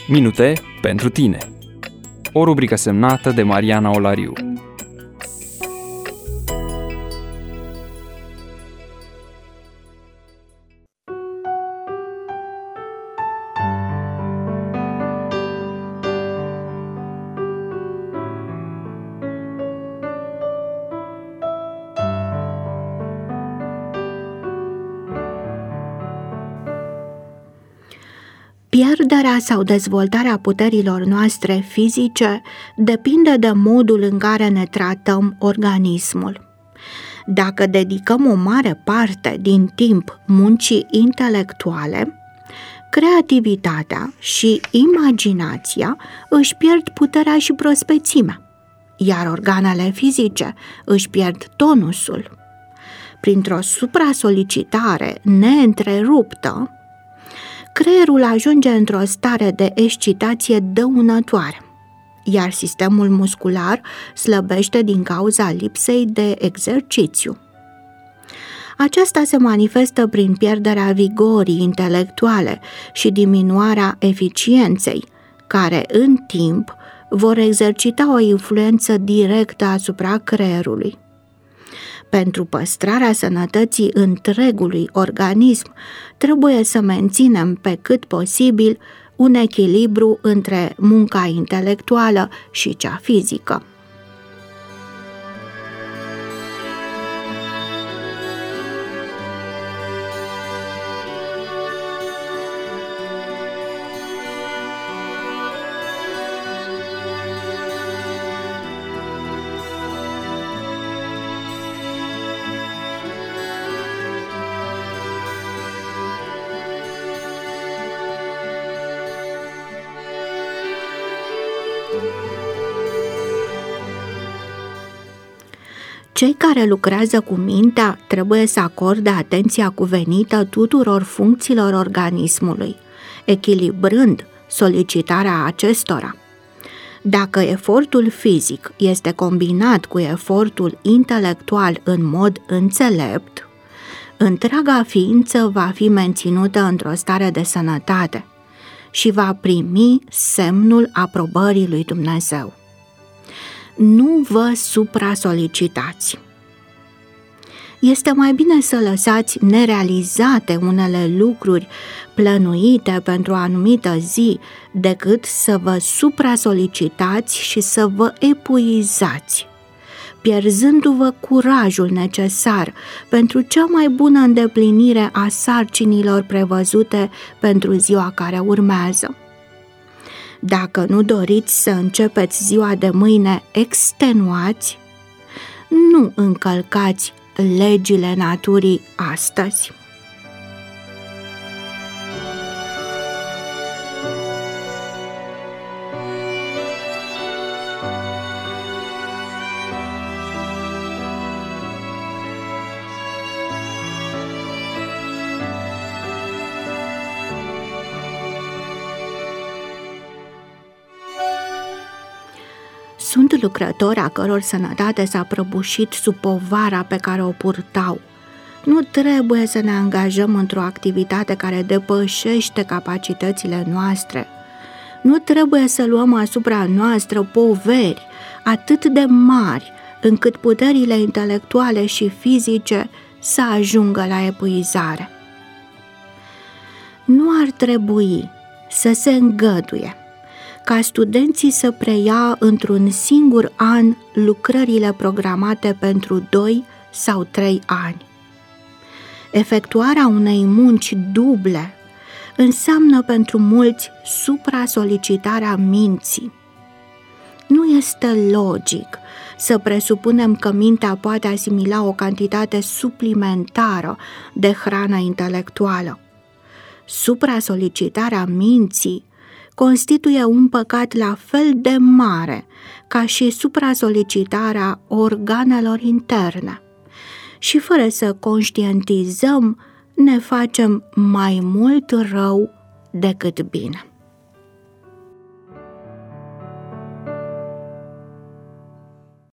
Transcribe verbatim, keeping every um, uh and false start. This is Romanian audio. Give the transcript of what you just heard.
Minute pentru tine. O rubrică semnată de Mariana Olariu. Pierderea sau dezvoltarea puterilor noastre fizice depinde de modul în care ne tratăm organismul. Dacă dedicăm o mare parte din timp muncii intelectuale, creativitatea și imaginația își pierd puterea și prospețimea, iar organele fizice își pierd tonusul. Printr-o supra-solicitare neîntreruptă, creierul ajunge într-o stare de excitație dăunătoare, iar sistemul muscular slăbește din cauza lipsei de exercițiu. Aceasta se manifestă prin pierderea vigorii intelectuale și diminuarea eficienței, care, în timp, vor exercita o influență directă asupra creierului. Pentru păstrarea sănătății întregului organism, trebuie să menținem pe cât posibil un echilibru între munca intelectuală și cea fizică. Cei care lucrează cu mintea trebuie să acorde atenția cuvenită tuturor funcțiilor organismului, echilibrând solicitarea acestora. Dacă efortul fizic este combinat cu efortul intelectual în mod înțelept, întreaga ființă va fi menținută într-o stare de sănătate și va primi semnul aprobării lui Dumnezeu. Nu vă supra-solicitați. Este mai bine să lăsați nerealizate unele lucruri plănuite pentru o anumită zi decât să vă supra-solicitați și să vă epuizați, pierzându-vă curajul necesar pentru cea mai bună îndeplinire a sarcinilor prevăzute pentru ziua care urmează. Dacă nu doriți să începeți ziua de mâine extenuați, nu încălcați legile naturii astăzi. Sunt lucrători a căror sănătate s-a prăbușit sub povara pe care o purtau. Nu trebuie să ne angajăm într-o activitate care depășește capacitățile noastre. Nu trebuie să luăm asupra noastră poveri atât de mari încât puterile intelectuale și fizice să ajungă la epuizare. Nu ar trebui să se îngăduie ca studenții să preia într-un singur an lucrările programate pentru doi sau trei ani. Efectuarea unei munci duble înseamnă pentru mulți supra-solicitarea minții. Nu este logic să presupunem că mintea poate asimila o cantitate suplimentară de hrană intelectuală. Supra-solicitarea minții constituie un păcat la fel de mare ca și supra-solicitarea organelor interne și fără să conștientizăm ne facem mai mult rău decât bine.